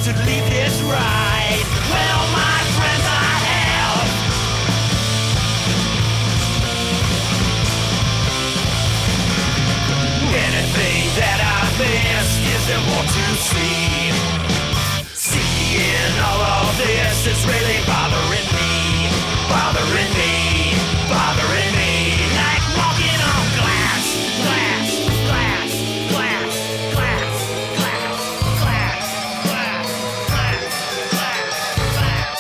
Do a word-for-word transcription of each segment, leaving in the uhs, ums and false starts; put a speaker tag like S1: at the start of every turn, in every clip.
S1: want to leave this ride. Well, my friends, I have anything that I missed. Is there more to see? Seeing all of this is really bothering me, bothering me, bothering me. Like walking on glass, glass, glass, glass, glass, glass, glass, glass, glass, glass,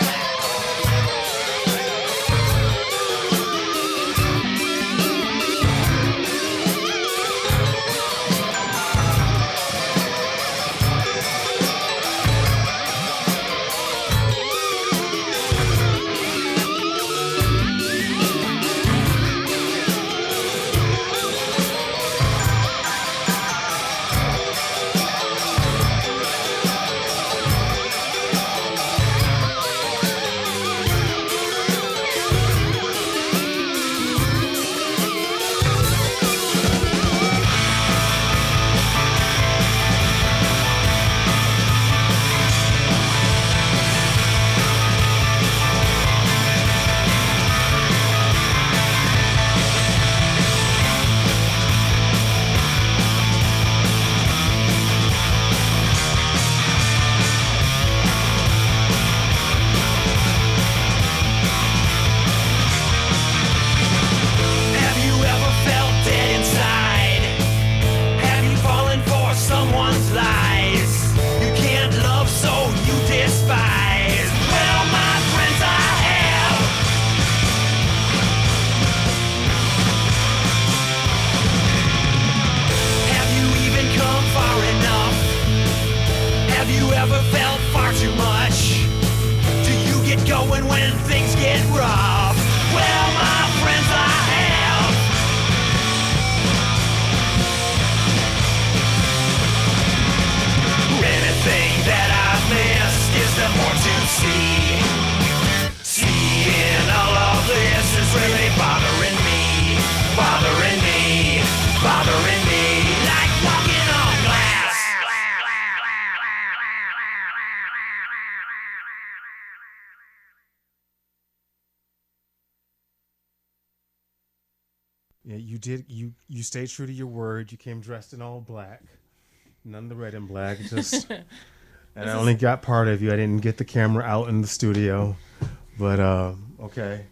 S2: Yeah, you did. You you stayed true to your word. You came dressed in all black, none of the red and black. Just, and I only got part of you. I didn't get the camera out in the studio, but uh, okay.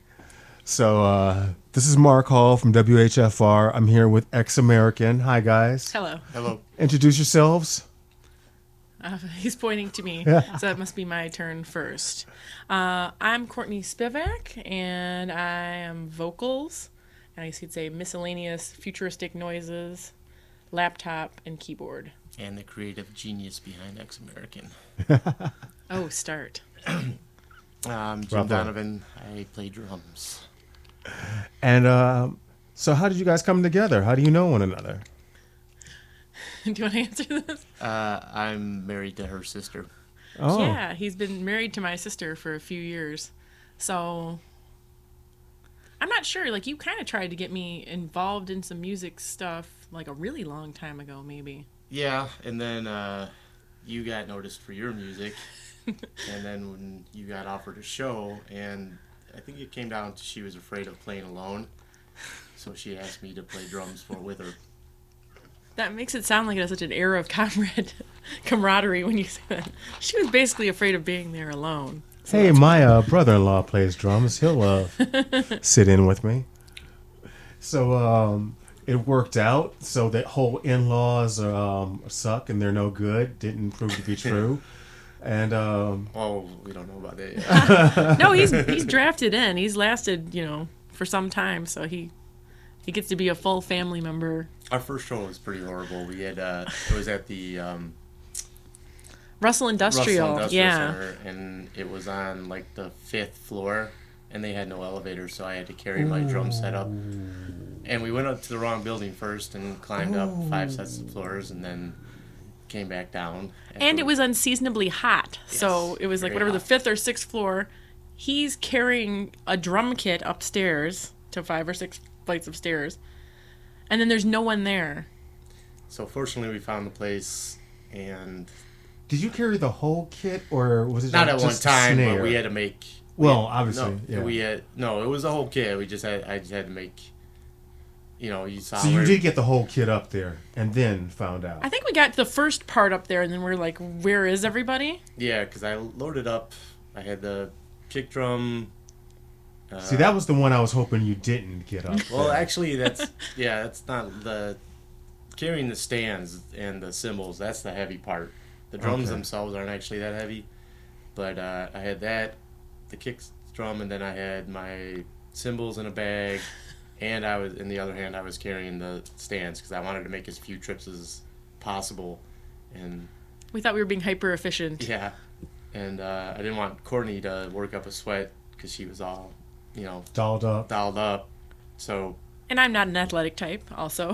S2: So uh, this is Mark Hall from W H F R. I'm here with Ex-American. Hi, guys.
S3: Hello.
S4: Hello.
S2: Introduce yourselves.
S3: Uh, he's pointing to me, so that must be my turn first. Uh, I'm Courtney Spivak, and I am vocals, and I guess you'd say miscellaneous futuristic noises, laptop, and keyboard.
S4: And the creative genius behind Ex-American.
S3: Oh, start.
S4: um, Jim
S2: Bravo.
S4: Donovan. I play drums.
S2: And uh, so how did you guys come together? How do you know one another?
S3: Do you want to answer this?
S4: Uh, I'm married to her sister.
S2: Oh,
S3: Yeah, he's been married to my sister for a few years. So I'm not sure. Like, you kind of tried to get me involved in some music stuff like a really long time ago, maybe.
S4: Yeah, and then uh, you got noticed for your music. And then when you got offered a show, and I think it came down to she was afraid of playing alone. So she asked me to play drums for with her.
S3: That makes it sound like it has such an air of comrade camaraderie when you say that. She was basically afraid of being there alone. So
S2: hey,
S3: that's
S2: my uh, brother-in-law plays drums. He'll uh, sit in with me. So um, it worked out. So that whole in-laws um, suck and they're no good didn't prove to be true. And um,
S4: Oh, we don't know about that yet.
S3: No, he's he's drafted in. He's lasted, you know, for some time, so he he gets to be a full family member.
S4: Our first show was pretty horrible. We had uh, it was at the um,
S3: Russell Industrial,
S4: Russell Industrial
S3: yeah.
S4: Center, and it was on like the fifth floor, and they had no elevator, so I had to carry my drum set up. And we went up to the wrong building first and climbed up five sets of floors, and then came back down.
S3: And it was unseasonably hot, so
S4: Yes,
S3: it was like
S4: very
S3: whatever the
S4: hot.
S3: fifth or sixth floor. He's carrying a drum kit upstairs to five or six flights of stairs, and then there's no one there.
S4: So fortunately, we found the place, and
S2: Did you carry the whole kit, or was it
S4: Not
S2: like
S4: at one
S2: just the
S4: time,
S2: snare?
S4: but we had to make.
S2: Well,
S4: we had-
S2: obviously,
S4: no,
S2: yeah.
S4: we had no. It was a whole kit. We just had. I just had to make. You know, you saw.
S2: So you
S4: where-
S2: did get the whole kit up there, and then found out.
S3: I think we got the first part up there, and then we're like, "Where is everybody?"
S4: Yeah, because I loaded up. I had the kick drum. Uh,
S2: See, that was the one I was hoping you didn't get up.
S4: Well,
S2: there.
S4: actually, that's yeah. That's not the carrying the stands and the cymbals. That's the heavy part. The drums
S2: Okay.
S4: themselves aren't actually that heavy, but uh, I had that, the kick drum, and then I had my cymbals in a bag, and I was in the other hand I was carrying the stands because I wanted to make as few trips as possible, and
S3: We thought we were being hyper efficient.
S4: yeah, and uh, I didn't want Courtney to work up a sweat because she was all, you know,
S2: Dolled up.
S4: dialed up, so.
S3: And I'm not an athletic type, also.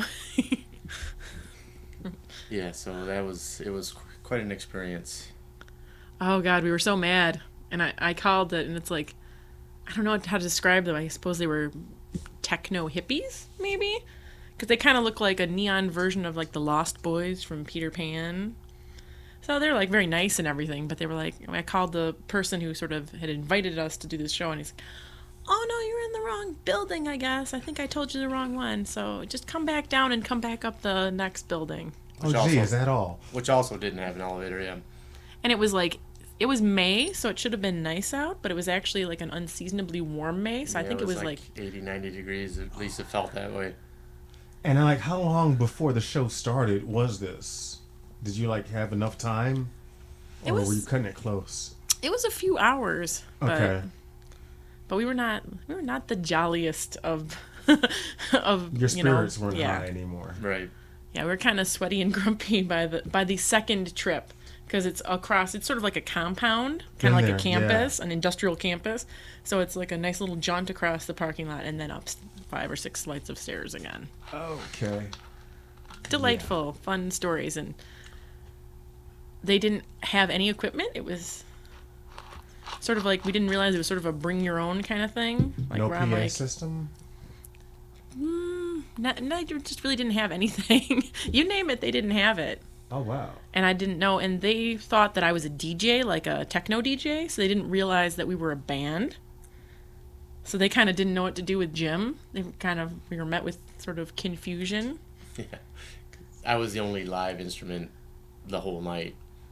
S4: Yeah, so that was it was qu- quite an experience.
S3: Oh God, we were so mad, and I, I called it, and it's like, I don't know how to describe them. I suppose they were techno hippies, maybe, because they kind of look like a neon version of like the Lost Boys from Peter Pan. So they're like very nice and everything, but they were like, I called the person who sort of had invited us to do this show, and he's like, "Oh no, you're in the wrong building, I guess. I think I told you the wrong one. So just come back down and come back up the next building."
S2: Oh,
S4: also-
S2: gee, is that all?
S4: Which also didn't have an elevator, yeah.
S3: And it was like, it was May, so it should have been nice out, but it was actually like an unseasonably warm May, so I
S4: Yeah,
S3: think it was like,
S4: eighty, ninety degrees, at least it felt that way.
S2: And like, how long before the show started was this? Did you like have enough time,
S3: It
S2: or
S3: was-
S2: were you cutting it close?
S3: it was a few hours, but
S2: Okay,
S3: but we were not we were not the jolliest of of
S2: your
S3: you know,
S2: spirits weren't
S3: yeah.
S2: high anymore.
S4: Right.
S3: Yeah, we were kind of sweaty and grumpy by the by the second trip because it's across. It's sort of like a compound, kind of
S2: Been
S3: like a
S2: there, yeah.
S3: campus, an industrial campus. So it's like a nice little jaunt across the parking lot and then up s- five or six flights of stairs again.
S2: Okay.
S3: Delightful, fun stories, and they didn't have any equipment. It was sort of like we didn't realize it was sort of a bring your own kind of thing. Like
S2: No
S3: where
S2: P A
S3: I'm like,
S2: system.
S3: not, no, you just really didn't have anything. You name it, they didn't have it.
S2: Oh wow.
S3: And I didn't know, and they thought that I was a D J, like a techno D J, so they didn't realize that we were a band. So they kind of didn't know what to do with Jim. They were kind of, we were met with sort of confusion.
S4: Yeah. I was the only live instrument the whole night.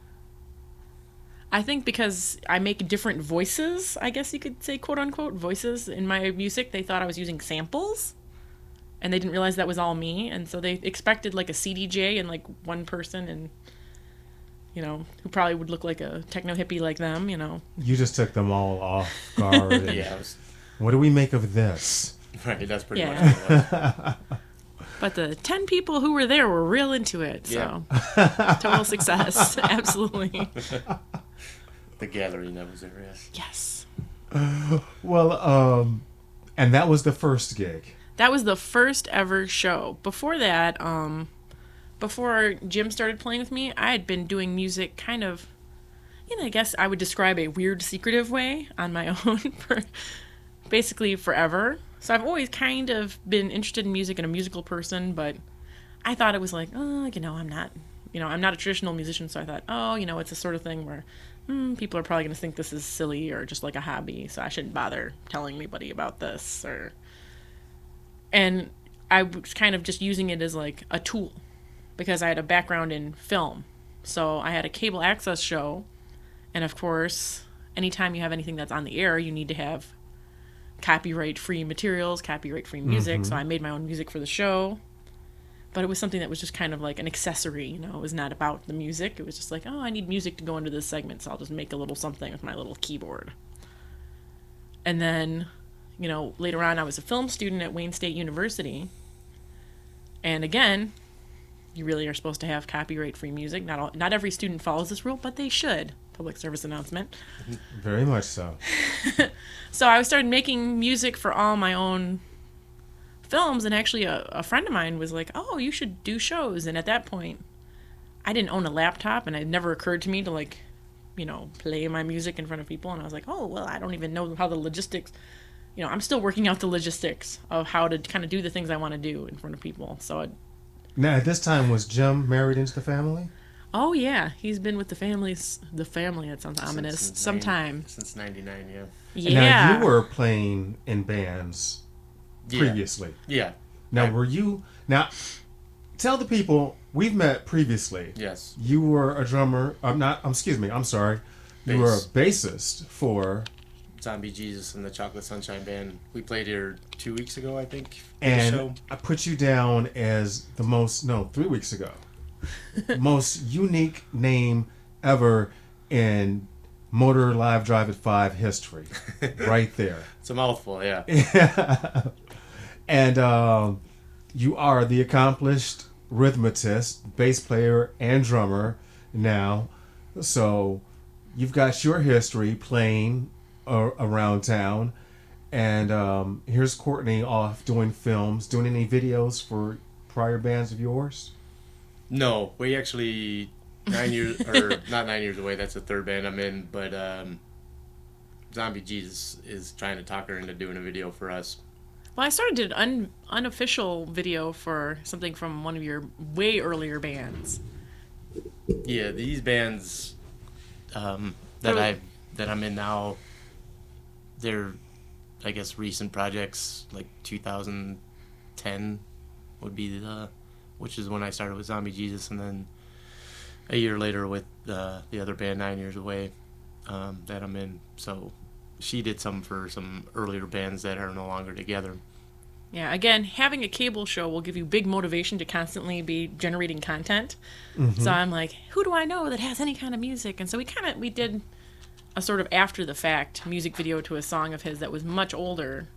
S3: I think because I make different voices, I guess you could say, quote unquote, voices in my music, they thought I was using samples. And they didn't realize that was all me. And so they expected like a C D J and like one person and, you know, who probably would look like a techno hippie like them, you know.
S2: You just took them all off guard. and-
S4: Yeah, it was,
S2: What do we make of this?
S4: right, that's pretty
S3: Yeah.
S4: much what it was.
S3: But the ten people who were there were real into it. So total success. Absolutely.
S4: The gathering that was there, yeah.
S3: Yes.
S2: Well, um, and that was the first gig.
S3: That was the first ever show. Before that, um, before Jim started playing with me, I had been doing music kind of, you know, I guess I would describe a weird, secretive way on my own for basically forever. So I've always kind of been interested in music and a musical person, but I thought it was like, oh, you know, I'm not, you know, I'm not a traditional musician. So I thought, oh, you know, it's a sort of thing where hmm, people are probably going to think this is silly or just like a hobby. So I shouldn't bother telling anybody about this or... And I was kind of just using it as like a tool because I had a background in film. So I had a cable access show. And of course, anytime you have anything that's on the air, you need to have copyright free materials, copyright free music. So I made my own music for the show. But it was something that was just kind of like an accessory, you know, it was not about the music. It was just like, oh, I need music to go into this segment. So I'll just make a little something with my little keyboard. And then, you know, later on, I was a film student at Wayne State University. And again, you really are supposed to have copyright-free music. Not all, not every student follows this rule, but they should. Public service announcement.
S2: Very much so.
S3: So I started making music for all my own films, and actually a, a friend of mine was like, oh, you should do shows. And at that point, I didn't own a laptop, and it never occurred to me to, like, you know, play my music in front of people. And I was like, oh, well, I don't even know how the logistics... You know, I'm still working out the logistics of how to kind of do the things I want to do in front of people. So, I,
S2: Now, at this time, was Jim married into the family?
S3: Oh yeah, he's been with the families. The family. That sounds ominous.
S4: Since
S3: Sometime.
S4: nine- Since ninety-nine, yeah.
S3: Yeah.
S2: Now, you were playing in bands
S4: Yeah.
S2: previously.
S4: Yeah.
S2: Now,
S4: I-
S2: were you... Now, tell the people, we've met previously.
S4: Yes.
S2: You were a drummer... I'm not... Um, excuse me, I'm sorry. You were a bassist for...
S4: Zombie Jesus and the Chocolate Sunshine Band. We played here two weeks ago, I think. for the
S2: And
S4: show.
S2: I put you down as the most... No, three weeks ago. most unique name ever in Motor Live Drive at five history. Right there.
S4: It's a mouthful, yeah.
S2: And um, you are the accomplished rhythmist, bass player, and drummer now. So you've got your history playing uh, around town. And um, here's Courtney off doing films, doing any videos for prior bands of yours?
S4: No, we actually nine years or not nine years away. That's the third band I'm in, but um, Zombie Jesus is trying to talk her into doing a video for us.
S3: Well, I sort of did an un- unofficial video for something from one of your way earlier bands.
S4: Yeah, these bands um, that
S3: Oh.
S4: I that I'm in now, they're I guess recent projects, like two thousand ten would be the, which is when I started with Zombie Jesus, and then a year later with uh, the other band, Nine Years Away, um, that I'm in. So she did some for some earlier bands that are no longer together.
S3: Yeah, again, having a cable show will give you big motivation to constantly be generating content. So I'm like, who do I know that has any kind of music? And so we kind of we did a sort of after the fact music video to a song of his that was much older.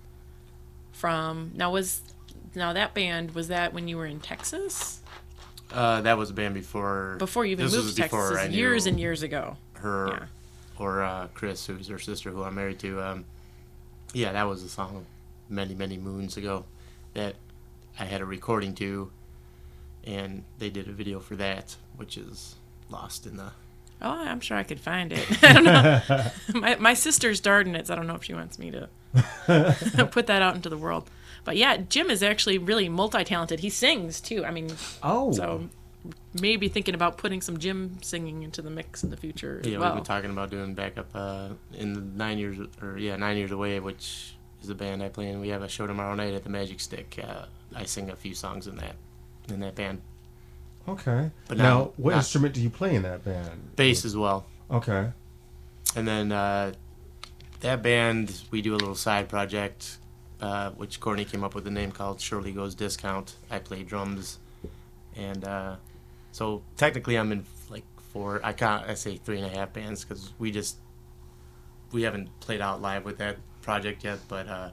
S3: From now was now that band was that when you were in Texas?
S4: Uh, that was a band before.
S3: Before you even
S4: this
S3: moved
S4: was
S3: to Texas,
S4: before
S3: this
S4: I
S3: is
S4: knew
S3: years and years ago.
S4: her
S3: Yeah.
S4: or uh, Chris, who's her sister, who I'm married to. Um, yeah, that was a song many, many moons ago that I had a recording to, and they did a video for that, which is lost in the...
S3: Oh, I'm sure I could find it. I don't know. my, my sister starred in it, so I don't know if she wants me to put that out into the world. But yeah, Jim is actually really multi-talented. He sings, too. I mean,
S2: Oh.
S3: so maybe thinking about putting some Jim singing into the mix in the future as
S4: Yeah,
S3: well.
S4: we've been talking about doing backup uh, in the nine years, or yeah, nine years away, which is the band I play in. We have a show tomorrow night at the Magic Stick. Uh, I sing a few songs in that, in that band.
S2: Okay.
S4: But
S2: now,
S4: not-
S2: what
S4: not-
S2: instrument do you play in that band?
S4: Bass as well.
S2: Okay.
S4: And then uh, that band, we do a little side project, uh, which Courtney came up with a name called Shirley Goes Discount. I play drums, and uh, so technically I'm in like four. I can't. I say three and a half bands because we just we haven't played out live with that project yet, but uh,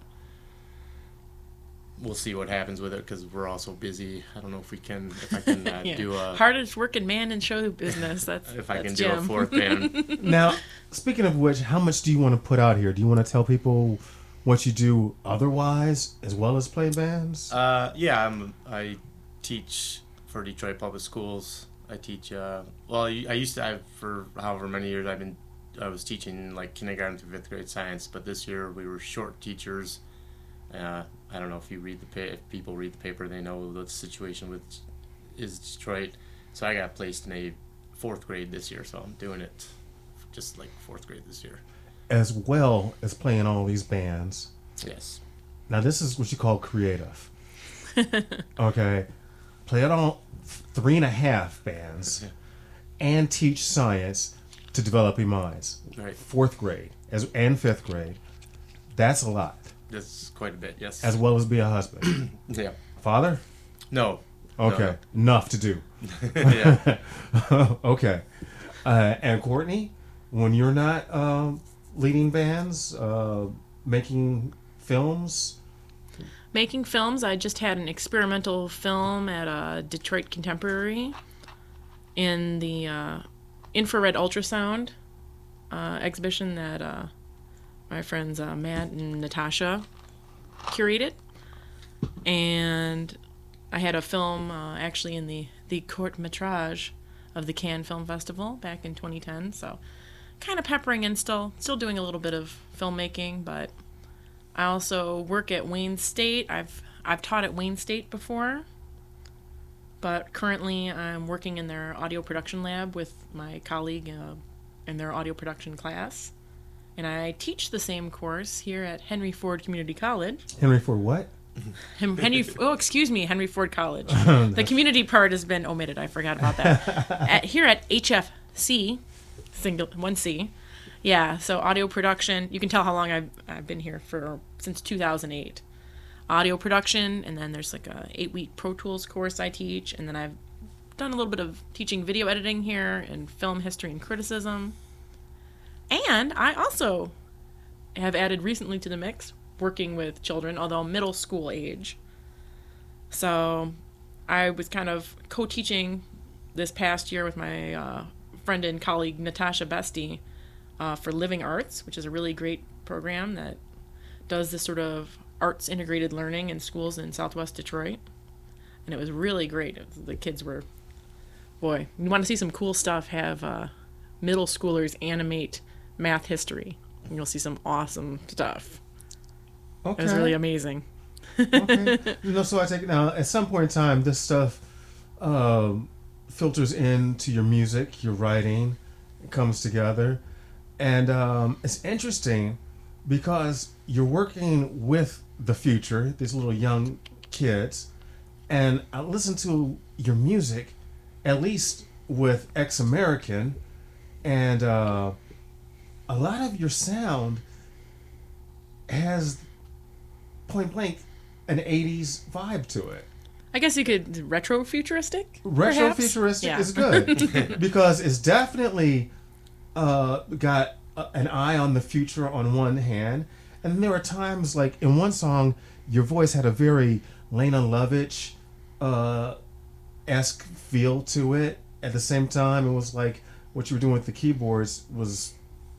S4: we'll see what happens with it because we're also busy. I don't know if we can. If I can uh,
S3: Yeah.
S4: do a.
S3: Hardest working man in show business. That's
S4: if I
S3: that's
S4: can do
S3: Jim.
S4: a fourth band.
S2: Now, speaking of which, how much do you want to put out here? Do you want to tell people what you do otherwise as well as play bands?
S4: Uh, yeah, I'm, I teach for Detroit Public Schools. I teach, uh, well, I I used to, I, for however many years I've been, I was teaching like kindergarten through fifth grade science, but this year we were short teachers. Uh, I don't know if you read the pa- if people read the paper, they know the situation with is Detroit. So I got placed in a fourth grade this year, so I'm doing it just like fourth grade this year.
S2: As well as playing all these bands.
S4: Yes.
S2: Now, this is what you call creative. Okay. Play it all three and a half bands and teach science to develop your minds.
S4: Right.
S2: Fourth grade as and fifth grade. That's a lot.
S4: That's quite a bit, yes.
S2: As well as be a husband.
S4: yeah.
S2: Father?
S4: No.
S2: Okay. Enough to do.
S4: yeah.
S2: Okay. Uh, and Courtney, when you're not um, leading bands, uh, making films,
S3: Making films. I just had an experimental film at uh, Detroit Contemporary in the uh, infrared ultrasound uh, exhibition that uh, my friends uh, Matt and Natasha curated. And I had a film uh, actually in the, the court metrage of the Cannes Film Festival back in twenty ten. So kind of peppering in still, still doing a little bit of filmmaking, but I also work at Wayne State. I've I've taught at Wayne State before. but currently I'm working in their audio production lab with my colleague uh, in their audio production class. And I teach the same course here at Henry Ford Community College.
S2: Henry Ford what?
S3: Henry, oh, excuse me, Henry Ford College. The community part has been omitted. I forgot about that. At, here at H F C, single one C, yeah. So audio production. You can tell how long I've I've been here for since two thousand eight. Audio production, and then there's like a eight week Pro Tools course I teach, and then I've done a little bit of teaching video editing here and film history and criticism. And I also have added recently to the mix working with children, although middle school age. So I was kind of co-teaching this past year with my uh, friend and colleague Natasha Bestie uh, for Living Arts, which is a really great program that does this sort of arts integrated learning in schools in Southwest Detroit. And it was really great. It was, the kids were, boy, you want to see some cool stuff, have uh, middle schoolers animate math history. And you'll see some awesome stuff.
S2: Okay.
S3: It was really amazing.
S2: Okay. You know, so I take it now. At some point in time, this stuff um, filters into your music, your writing. It comes together, and um, it's interesting because you're working with the future, these little young kids, and I listen to your music, at least with Ex-American, and uh, a lot of your sound has point blank an eighties vibe to it.
S3: I guess you could retro futuristic.
S2: Retro futuristic
S3: yeah.
S2: is good because it's definitely uh, got a, an eye on the future on one hand, and then there are times like in one song your voice had a very Lena Lovitch uh, esque feel to it. At the same time, it was like what you were doing with the keyboards was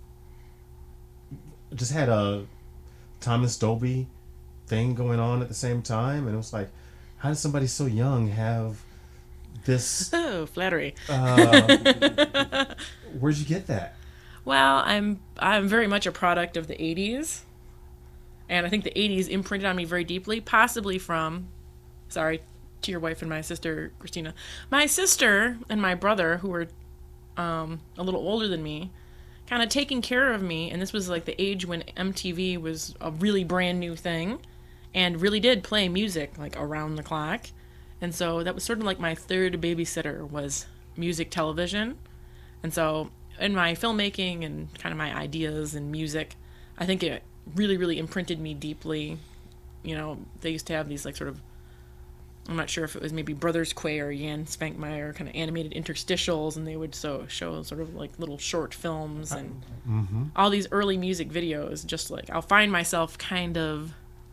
S2: just had a Thomas Dolby thing going on at the same time, and it was like, how does somebody so young have this?
S3: Oh, flattery.
S2: Uh, where'd you get that?
S3: Well, I'm I'm very much a product of the eighties, and I think the eighties imprinted on me very deeply, possibly from, sorry to your wife and my sister Christina, my sister and my brother, who were um, a little older than me, kind of taking care of me, and this was like the age when M T V was a really brand new thing and really did play music like around the clock. And so that was sort of like my third babysitter was music television. And so in my filmmaking and kind of my ideas and music, I think it really, really imprinted me deeply. You know, they used to have these like sort of, I'm not sure if it was maybe Brothers Quay or Jan Spankmeyer kind of animated interstitials, and they would so show sort of like little short films and
S2: Mm-hmm.
S3: all these early music videos. Just like I'll find myself kind of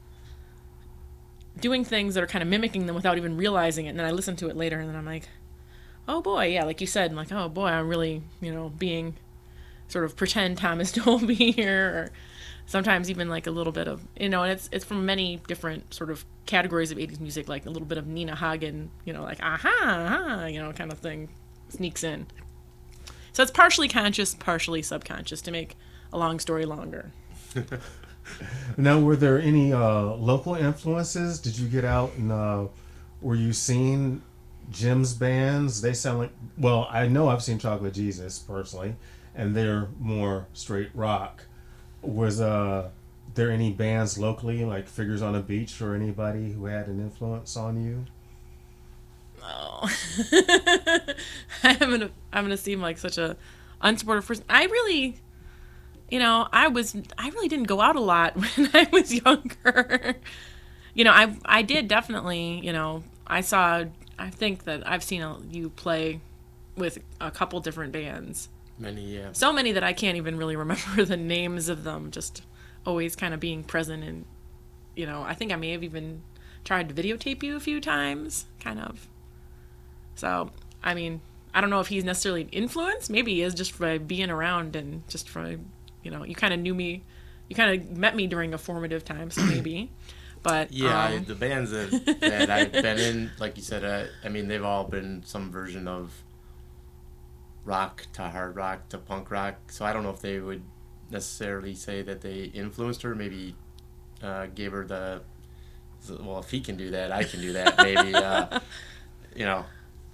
S3: doing things that are kind of mimicking them without even realizing it, and then I listen to it later and then I'm like, oh boy, yeah, like you said, I'm like, oh boy, I'm really, you know, being sort of pretend Thomas Dolby here, or sometimes even like a little bit of, you know, and it's it's from many different sort of categories of eighties music, like a little bit of Nina Hagen, you know, like aha, aha, you know, kind of thing sneaks in. So it's partially conscious, partially subconscious, to make a long story longer.
S2: Now, were there any uh, local influences? Did you get out and uh, were you seeing Jim's bands? They sound like, well, I know I've seen Chocolate Jesus personally, and they're more straight rock. Was uh, there any bands locally, like Figures on a Beach, or anybody who had an influence on you?
S3: Oh, I'm gonna I'm gonna seem like such a unsupportive person. I really, you know, I was I really didn't go out a lot when I was younger. You know, I I did definitely. You know, I saw. I think that I've seen a, you play with a couple different bands.
S4: Many, yeah.
S3: So many that I can't even really remember the names of them. Just always kind of being present, and you know, I think I may have even tried to videotape you a few times, kind of. So, I mean, I don't know if he's necessarily an influence. Maybe he is just by being around and just from, you know, you kind of knew me, you kind of met me during a formative time, so maybe. But
S4: yeah,
S3: um,
S4: I, the bands that, that I've been in, like you said, uh, I mean, they've all been some version of rock to hard rock to punk rock. So I don't know if they would necessarily say that they influenced her. Maybe uh, gave her the, well, if he can do that, I can do that. Maybe, uh, you know.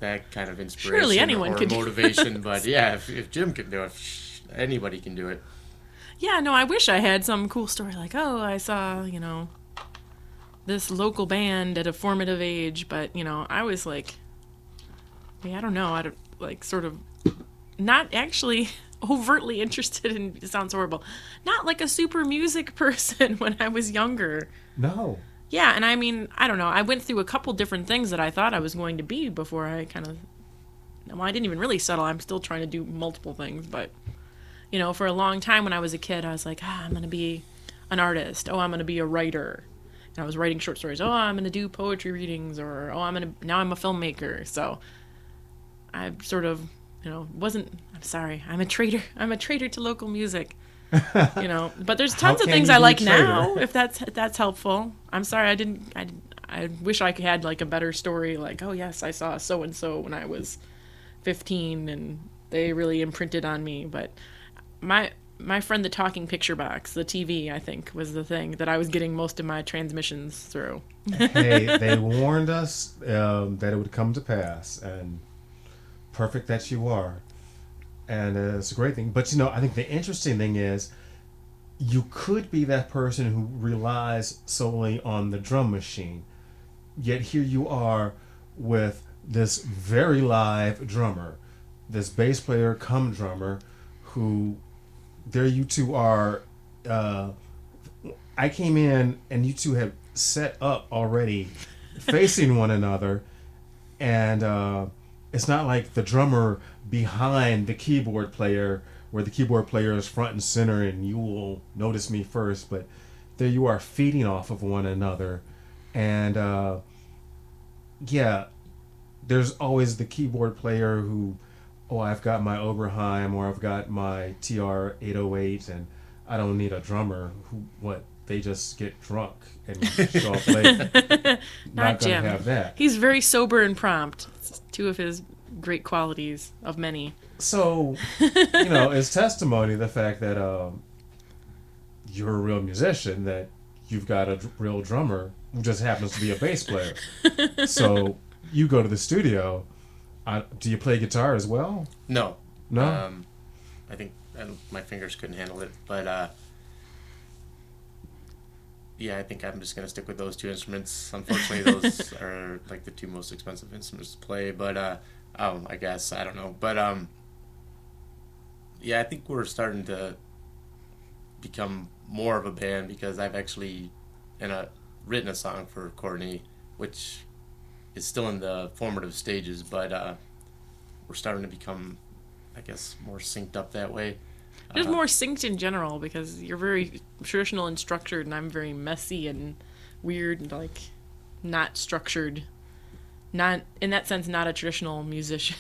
S4: that kind of inspiration
S3: Surely anyone
S4: or
S3: could do
S4: motivation. But yeah, if, if Jim can do it, anybody can do it.
S3: Yeah, no, I wish I had some cool story like, oh, I saw, you know, this local band at a formative age, but, you know, I was like, yeah, I don't know, I don't, like, sort of not actually overtly interested in, it sounds horrible, not like a super music person when I was younger.
S2: No.
S3: Yeah, and I mean, I don't know, I went through a couple different things that I thought I was going to be before I kind of, well, I didn't even really settle, I'm still trying to do multiple things, but, you know, for a long time when I was a kid, I was like, ah, I'm going to be an artist, oh, I'm going to be a writer. And I was writing short stories. Oh, I'm going to do poetry readings, or oh, I'm going to now I'm a filmmaker. So I sort of, you know, wasn't. I'm sorry. I'm a traitor. I'm a traitor to local music. You know, but there's tons
S2: How
S3: of
S2: can
S3: things
S2: you
S3: I
S2: be a
S3: like
S2: traitor?
S3: now. If that's if that's helpful. I'm sorry. I didn't. I I wish I had like a better story. Like, oh yes, I saw so and so when I was fifteen, and they really imprinted on me. But my. My friend, the talking picture box, the T V, I think, was the thing that I was getting most of my transmissions through.
S2: Hey, they warned us um, that it would come to pass, and perfect that you are. And uh, it's a great thing. But, you know, I think the interesting thing is you could be that person who relies solely on the drum machine, yet here you are with this very live drummer, this bass player come drummer, who... There you two are, uh, I came in and you two have set up already facing one another, and uh, it's not like the drummer behind the keyboard player where the keyboard player is front and center and you will notice me first, but there you are feeding off of one another. And uh, yeah, there's always the keyboard player who, oh, I've got my Oberheim or I've got my T R eight oh eight and I don't need a drummer who, what, they just get drunk and show up late.
S3: Not,
S2: Not gonna
S3: Jim.
S2: have that.
S3: He's very sober and prompt. It's two of his great qualities of many.
S2: So, you know, it's testimony the fact that um, you're a real musician, that you've got a dr- real drummer who just happens to be a bass player. So you go to the studio. Uh, do you play guitar as well?
S4: No.
S2: No?
S4: Um, I think I don't, my fingers couldn't handle it. But, uh, yeah, I think I'm just going to stick with those two instruments. Unfortunately, those are, like, the two most expensive instruments to play. But, uh, um, I guess, I don't know. But, um, yeah, I think we're starting to become more of a band because I've actually in a, written a song for Courtney, which... is still in the formative stages, but uh, we're starting to become, I guess, more synced up that way.
S3: Just
S4: Uh,
S3: more synced in general because you're very traditional and structured, and I'm very messy and weird and like not structured. Not in that sense, not a traditional musician.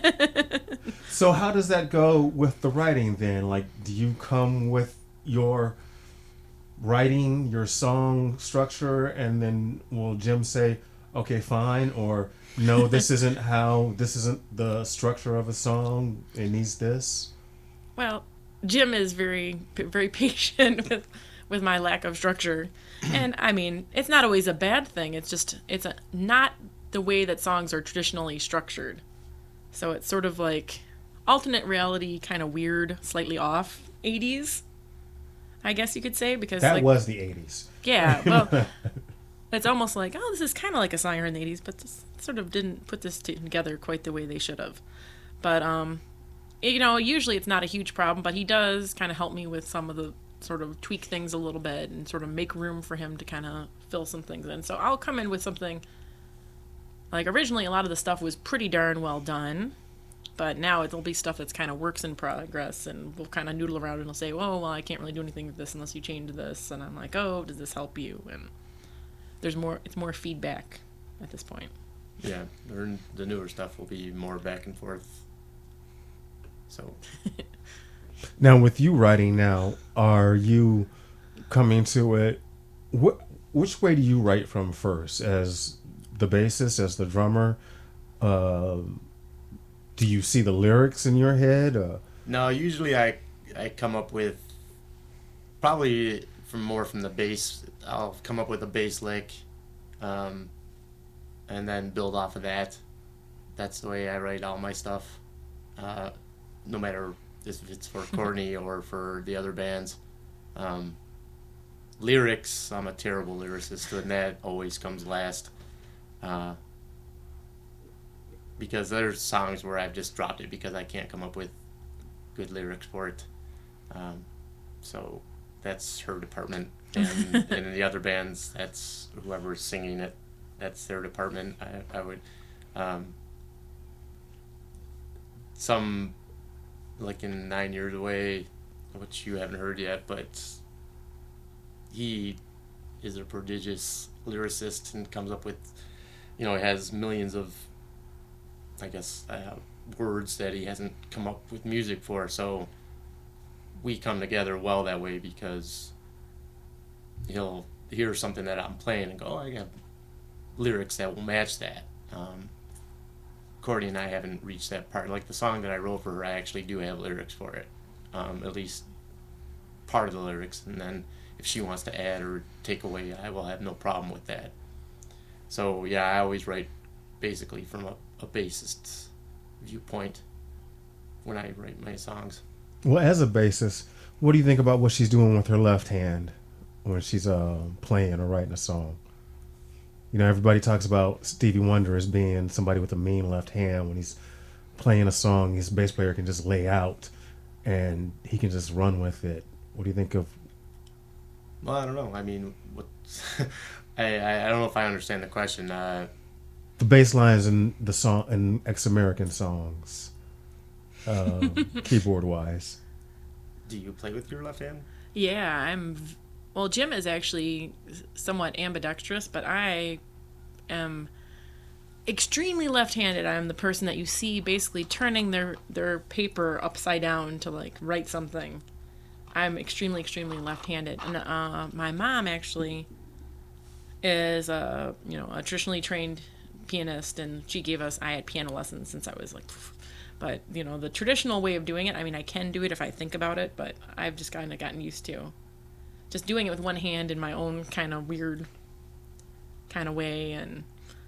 S2: So how does that go with the writing then? Like, do you come with your writing, your song structure, and then will Jim say, okay, fine, or no, this isn't how, this isn't the structure of a song, it needs this?
S3: Well, Jim is very, very patient with, with my lack of structure, and I mean, it's not always a bad thing. It's just it's a, not the way that songs are traditionally structured. So it's sort of like alternate reality, kind of weird, slightly off eighties, I guess you could say, because
S2: That
S3: like,
S2: was the eighties.
S3: yeah, well. It's almost like, oh, this is kind of like a song in the eighties, but this sort of didn't put this together quite the way they should have. But, um, you know, usually it's not a huge problem, but he does kind of help me with some of the sort of tweak things a little bit and sort of make room for him to kind of fill some things in. So I'll come in with something, like originally a lot of the stuff was pretty darn well done, but now it'll be stuff that's kind of works in progress, and we'll kind of noodle around and he'll say, oh, well, I can't really do anything with this unless you change this. And I'm like, oh, does this help you? And there's more, it's more feedback at this point.
S4: Yeah, the the newer stuff will be more back and forth. So,
S2: Now, with you writing now, are you coming to it, wh- which way do you write from first? As the bassist, as the drummer? Uh, do you see the lyrics in your head? Uh,
S4: no, usually I I come up with probably from more from the bass. I'll come up with a bass lick, um, and then build off of that. that's the way I write all my stuff. Uh, no matter if it's for Courtney or for the other bands. Um, lyrics, I'm a terrible lyricist, and that always comes last. Uh, because there's songs where I've just dropped it because I can't come up with good lyrics for it. Um, so that's her department. And, and in the other bands, that's whoever's singing it. That's their department. I, I would... Um, some, like in Nine Years Away, which you haven't heard yet, but he is a prodigious lyricist and comes up with, you know, has millions of, I guess, uh, words that he hasn't come up with music for. So we come together well that way because he'll hear something that I'm playing and go, oh, I got lyrics that will match that. Um, Courtney and I haven't reached that part. Like the song that I wrote for her, I actually do have lyrics for it. Um, at least part of the lyrics. And then if she wants to add or take away, I will have no problem with that. So yeah, I always write basically from a, a bassist's viewpoint when I write my songs.
S2: Well, as a bassist, what do you think about what she's doing with her left hand when she's uh, playing or writing a song? You know, everybody talks about Stevie Wonder as being somebody with a mean left hand. When he's playing a song, his bass player can just lay out and he can just run with it. What do you think of?
S4: Well, I don't know. I mean, what? I, I I don't know if I understand the question. Uh,
S2: The bass lines in the song in ex-American songs, uh, keyboard wise.
S4: do you play with your left hand?
S3: Yeah, I'm. v- Well, Jim is actually somewhat ambidextrous, but I am extremely left-handed. I'm the person that you see basically turning their their paper upside down to like write something. I'm extremely, extremely left-handed, and uh, my mom actually is a you know a traditionally trained pianist, and she gave us. I had piano lessons since I was like, but you know the traditional way of doing it. I mean, I can do it if I think about it, but I've just kind of gotten used to just doing it with one hand in my own kind of weird kind of way. And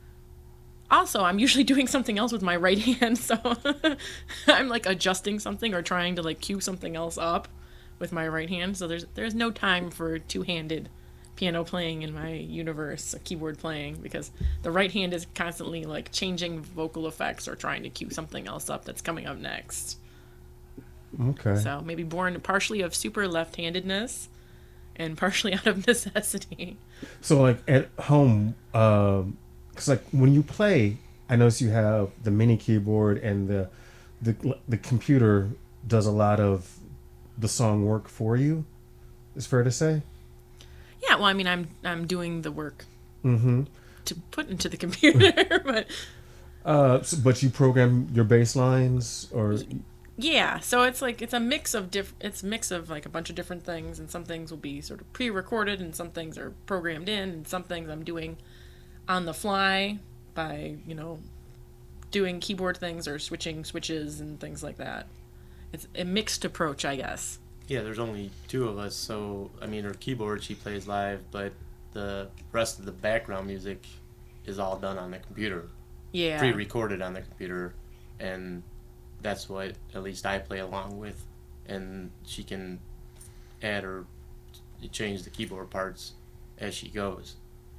S3: also, I'm usually doing something else with my right hand, so I'm like adjusting something or trying to like cue something else up with my right hand. So there's there's no time for two-handed piano playing in my universe, or keyboard playing, because the right hand is constantly like changing vocal effects or trying to cue something else up that's coming up next.
S2: Okay.
S3: So maybe born partially of super left-handedness and partially out of necessity.
S2: So like at home, um, cause like when you play, I notice you have the mini keyboard and the the the computer does a lot of the song work for you. It's fair to say.
S3: Yeah, well, I mean, I'm I'm doing the work
S2: Mm-hmm.
S3: to put into the computer, but
S2: Uh, so, but you program your bass lines, or
S3: yeah, so it's like it's a mix of diff. It's a mix of like a bunch of different things, and some things will be sort of pre-recorded, and some things are programmed in, and some things I'm doing on the fly by you know doing keyboard things or switching switches and things like that. It's a mixed approach, I guess.
S4: Yeah, there's only two of us, so I mean, her keyboard she plays live, but the rest of the background music is all done on the computer,
S3: Yeah.
S4: pre-recorded on the computer, and that's what at least I play along with, and she can add or change the keyboard parts as she goes.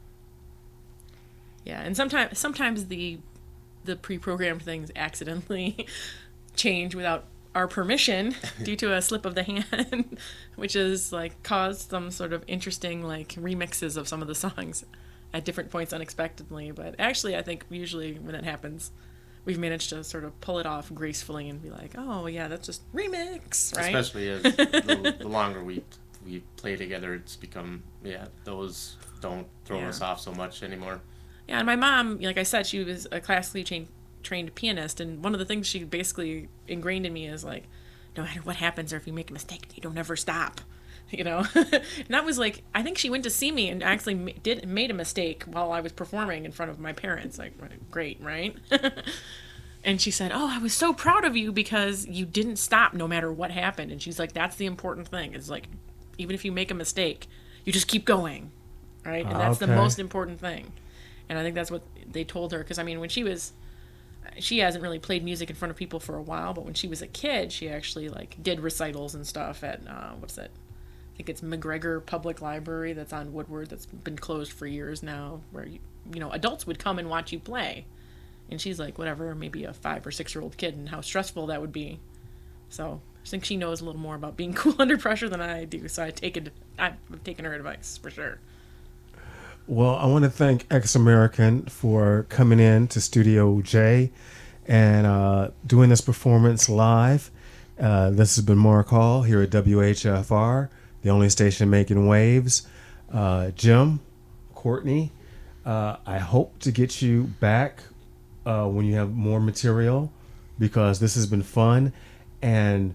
S3: Yeah, and sometimes sometimes the the pre-programmed things accidentally change without our permission due to a slip of the hand, which has like caused some sort of interesting like remixes of some of the songs at different points unexpectedly. But actually, I think usually when that happens, we've managed to sort of pull it off gracefully and be like, oh yeah, that's just remix, right?
S4: Especially as the, the longer we we play together, it's become yeah those don't throw
S3: Yeah.
S4: us off so much anymore.
S3: Yeah, and my mom, like I said, she was a classically trained trained pianist, and one of the things she basically ingrained in me is like, no matter what happens or if you make a mistake, you don't ever stop, you know. And that was like, I think she went to see me and actually ma- did made a mistake while I was performing in front of my parents. Like, great, right? And she said, oh, I was so proud of you because you didn't stop no matter what happened. And she's like, that's the important thing. It's like, even if you make a mistake, you just keep going, right? And that's the
S2: Okay.
S3: most important thing. And I think that's what they told her, because I mean, when she was she hasn't really played music in front of people for a while, but when she was a kid, she actually like did recitals and stuff at uh, what's it? I think it's McGregor Public Library that's on Woodward that's been closed for years now, where you, you know adults would come and watch you play, and she's like whatever, maybe a five or six year old kid, and how stressful that would be. So I think she knows a little more about being cool under pressure than I do. So I take it, I've taken her advice for sure.
S2: Well, I want to thank Ex American for coming in to Studio J and uh, doing this performance live. Uh, this has been Mark Hall here at W H F R, the only station making waves. Uh, Jim, Courtney, uh, I hope to get you back uh, when you have more material, because this has been fun. And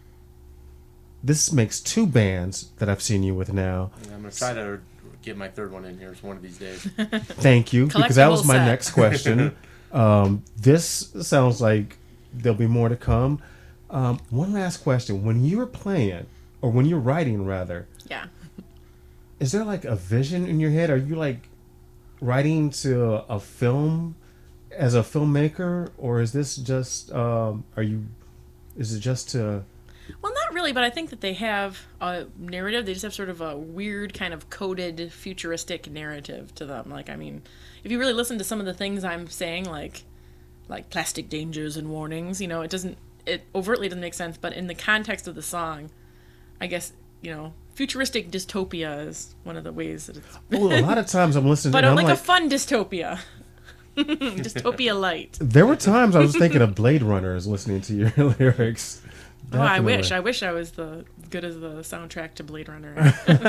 S2: this makes two bands that I've seen you with now.
S4: I'm going to try to get my third one in here one of these days.
S2: Thank you,
S3: Collect
S2: because
S3: the
S2: that
S3: whole
S2: was my
S3: set.
S2: next question. um, this sounds like there'll be more to come. Um, one last question. When you're playing, or when you're writing rather,
S3: Yeah.
S2: is there like a vision in your head? Are you like writing to a film as a filmmaker, or is this just, um, are you, is it just to...
S3: Well, not really, but I think that they have a narrative. They just have sort of a weird kind of coded futuristic narrative to them. Like, I mean, if you really listen to some of the things I'm saying, like, like plastic dangers and warnings, you know, it doesn't, it overtly doesn't make sense. But in the context of the song, I guess, you know, futuristic dystopia is one of the ways that it's.
S2: Well, a lot of times I'm listening
S3: But
S2: to
S3: uh,
S2: I'm
S3: like,
S2: like
S3: a fun dystopia. Dystopia light.
S2: there were times I was thinking of Blade Runners listening to your lyrics.
S3: Oh, I
S2: Definitely.
S3: wish. I wish I was the good as the soundtrack to Blade Runner.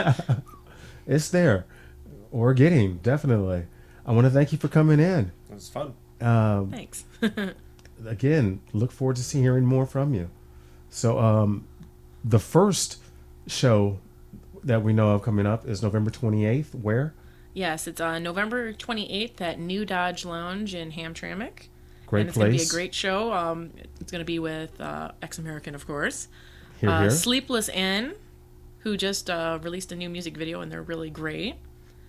S2: It's there. Or getting, definitely. I want to thank you for coming in.
S4: It was fun.
S2: Um,
S3: Thanks.
S2: again, look forward to see, hearing more from you. So, um, the first show that we know of coming up is November twenty-eighth. Where?
S3: Yes, it's on November twenty-eighth at New Dodge Lounge in Hamtramck.
S2: Great
S3: and it's
S2: place.
S3: going to be a great show. Um, it's going to be with uh, Ex American, of course.
S2: Here,
S3: uh,
S2: here.
S3: Sleepless Inn, who just uh, released a new music video, and they're really great.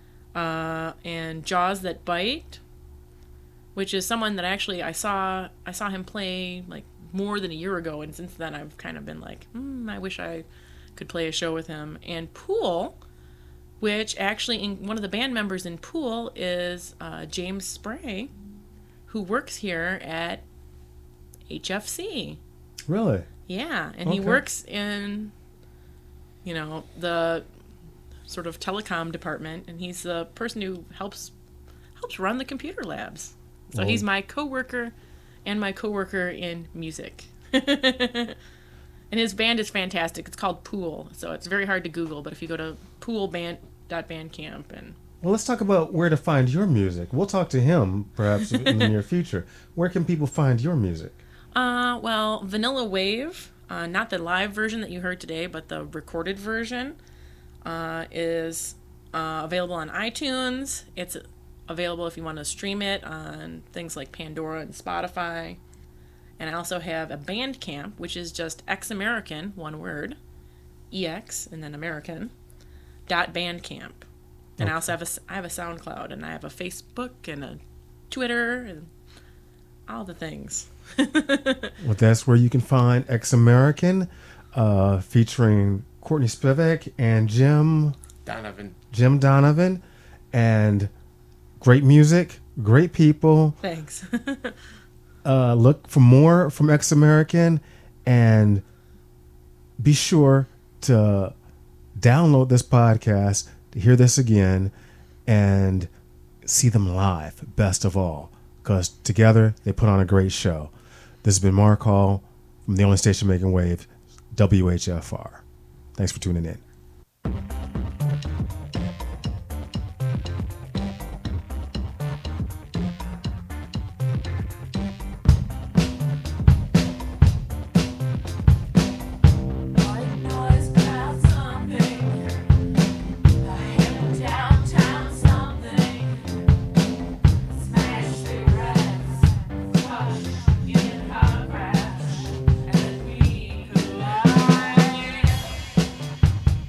S3: Uh, and Jaws That Bite, which is someone that actually I saw I saw him play like more than a year ago, and since then I've kind of been like, hmm, I wish I could play a show with him. And Pool, which actually in one of the band members in Pool is uh, James Spray, who works here at H F C.
S2: Really?
S3: Yeah, and he
S2: Okay.
S3: works in, you know, the sort of telecom department, and he's the person who helps helps run the computer labs. So
S2: Well-
S3: he's my coworker and my coworker in music. And his band is fantastic. It's called Pool, so it's very hard to Google, but if you go to pool band dot bandcamp and
S2: Well, let's talk about where to find your music. We'll talk to him perhaps in the near future. Where can people find your music?
S3: Uh, well, Vanilla Wave, uh, not the live version that you heard today, but the recorded version, uh, is uh, available on iTunes. It's available if you want to stream it on things like Pandora and Spotify. And I also have a Bandcamp, which is just Ex American, one word, E X, and then American, dot Bandcamp. And I also have a, I have a SoundCloud, and I have a Facebook and a Twitter, and all the things.
S2: Well, that's where you can find Ex American, uh, featuring Courtney Spivak and Jim
S4: Donovan.
S2: Jim Donovan, and great music, great people.
S3: Thanks.
S2: Uh, look for more from Ex American, and be sure to download this podcast to hear this again and see them live, best of all, because together they put on a great show. This has been Mark Hall from the only station making waves, W H F R. Thanks for tuning in.
S5: White noise about something, a hidden downtown something. Smash cigarettes, crush in autographs, and then we collide.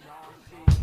S5: Rocky.